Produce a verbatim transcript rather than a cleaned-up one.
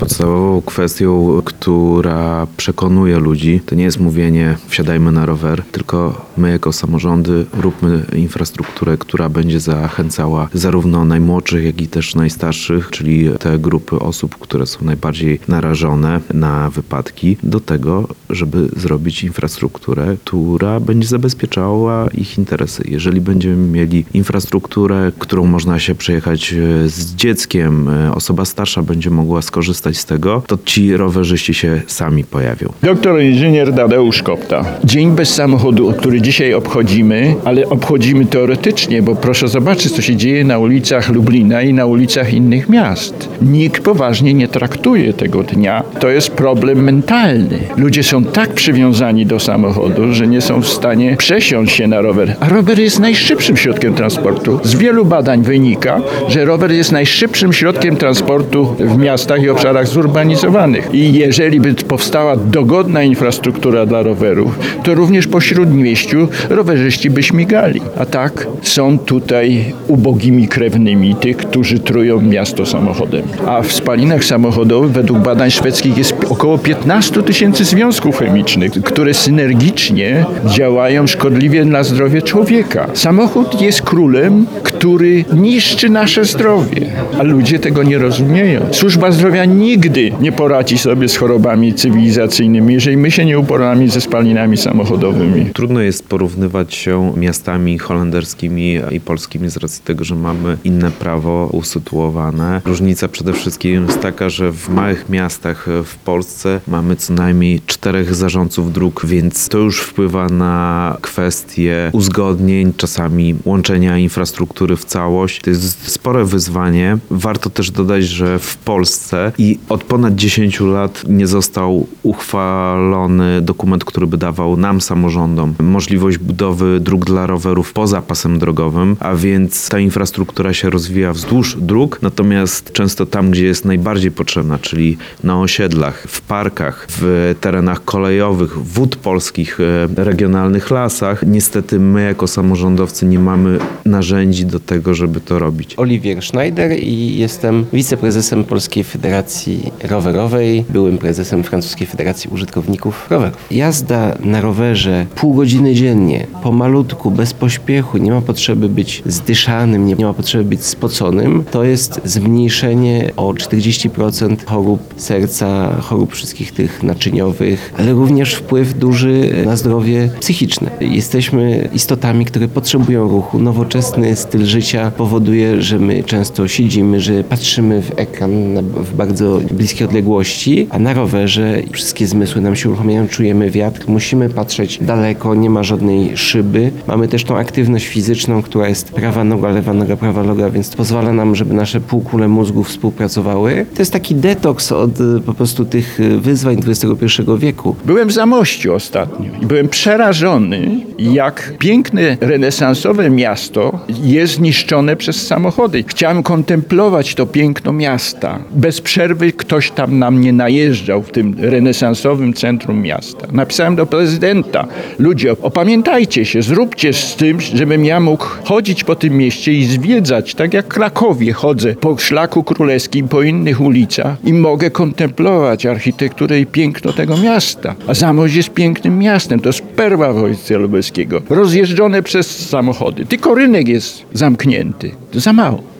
Podstawową kwestią, która przekonuje ludzi, to nie jest mówienie wsiadajmy na rower, tylko my jako samorządy róbmy infrastrukturę, która będzie zachęcała zarówno najmłodszych, jak i też najstarszych, czyli te grupy osób, które są najbardziej narażone na wypadki, do tego, żeby zrobić infrastrukturę, która będzie zabezpieczała ich interesy. Jeżeli będziemy mieli infrastrukturę, którą można się przejechać z dzieckiem, osoba starsza będzie mogła skorzystać z tego, to ci rowerzyści się sami pojawią. Doktor inżynier Tadeusz Kopta. Dzień bez samochodu, który dzisiaj obchodzimy, ale obchodzimy teoretycznie, bo proszę zobaczyć, co się dzieje na ulicach Lublina i na ulicach innych miast. Nikt poważnie nie traktuje tego dnia. To jest problem mentalny. Ludzie są tak przywiązani do samochodu, że nie są w stanie przesiąść się na rower. A rower jest najszybszym środkiem transportu. Z wielu badań wynika, że rower jest najszybszym środkiem transportu w miastach i obszarach zurbanizowanych. I jeżeli by powstała dogodna infrastruktura dla rowerów, to również po śródmieściu rowerzyści by śmigali. A tak są tutaj ubogimi krewnymi tych, którzy trują miasto samochodem. A w spalinach samochodowych według badań szwedzkich jest około piętnaście tysięcy związków chemicznych, które synergicznie działają szkodliwie na zdrowie człowieka. Samochód jest królem, który niszczy nasze zdrowie, a ludzie tego nie rozumieją. Służba zdrowia nigdy nie poradzi sobie z chorobami cywilizacyjnymi, jeżeli my się nie uporamy ze spalinami samochodowymi. Trudno jest porównywać się miastami holenderskimi i polskimi z racji tego, że mamy inne prawo usytuowane. Różnica przede wszystkim jest taka, że w małych miastach w Polsce mamy co najmniej czterech zarządców dróg, więc to już wpływa na kwestie uzgodnień, czasami łączenia infrastruktury w całość. To jest spore wyzwanie. Warto też dodać, że w Polsce i od ponad dziesięciu lat nie został uchwalony dokument, który by dawał nam, samorządom, możliwość budowy dróg dla rowerów poza pasem drogowym, a więc ta infrastruktura się rozwija wzdłuż dróg, natomiast często tam, gdzie jest najbardziej potrzebna, czyli na osiedlach, w parkach, w terenach kolejowych, wód polskich, regionalnych lasach, niestety my jako samorządowcy nie mamy narzędzi do tego, żeby to robić. Oliwier Schneider i jestem wiceprezesem Polskiej Federacji Rowerowej, byłym prezesem Francuskiej Federacji Użytkowników Rowerów. Jazda na rowerze pół godziny dziennie, pomalutku, bez pośpiechu, nie ma potrzeby być zdyszanym, nie, nie ma potrzeby być spoconym. To jest zmniejszenie o czterdzieści procent chorób serca, chorób wszystkich tych naczyniowych, ale również wpływ duży na zdrowie psychiczne. Jesteśmy istotami, które potrzebują ruchu. Nowoczesny styl życia powoduje, że my często siedzimy, że patrzymy w ekran na, w bardzo bliskie odległości, a na rowerze wszystkie zmysły nam się uruchamiają, czujemy wiatr, musimy patrzeć daleko, nie ma żadnej szyby. Mamy też tą aktywność fizyczną, która jest prawa noga, lewa noga, prawa noga, więc to pozwala nam, żeby nasze półkule mózgu współpracowały. To jest taki detoks od po prostu tych wyzwań dwudziestego pierwszego wieku. Byłem w Zamościu ostatnio i byłem przerażony, jak piękne, renesansowe miasto jest zniszczone przez samochody. Chciałem kontemplować to piękno miasta. Bez przerwy ktoś tam na mnie najeżdżał w tym renesansowym centrum miasta. Napisałem do prezydenta: ludzie, opamiętajcie się, zróbcie z tym, żebym ja mógł chodzić po tym mieście i zwiedzać, tak jak w Krakowie chodzę po Szlaku Królewskim, po innych ulicach i mogę kontemplować architekturę i piękno tego miasta. A Zamość jest pięknym miastem, to jest perła województwa lubelskiego, rozjeżdżone przez samochody. Tylko rynek jest zamknięty. To za mało.